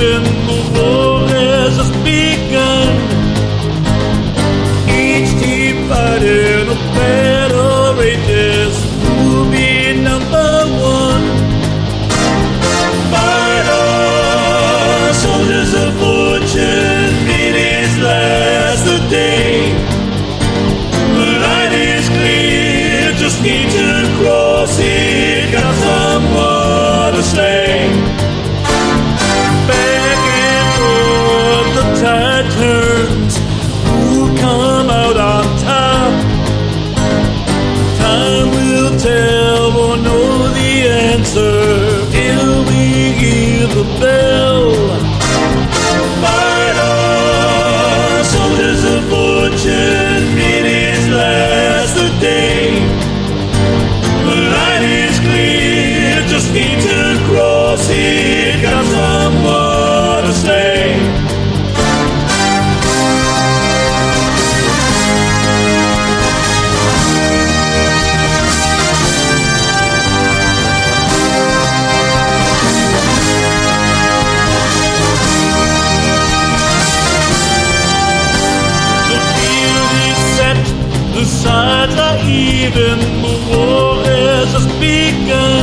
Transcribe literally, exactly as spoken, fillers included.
even, the war has just begun. Each team fighting a battle rages, who will be number one? Fight on, soldiers of fortune, it is last the day. The line is clear, just need to cross it, got someone to slay. Back and forth the tide turns, who'll come out on top? Time will tell, we'll know the answer till we hear the bell. Fight on, soldiers of fortune, it is last the day. The line is clear, just need to cross it, got someone to slay. The sides are even, the war has just begun.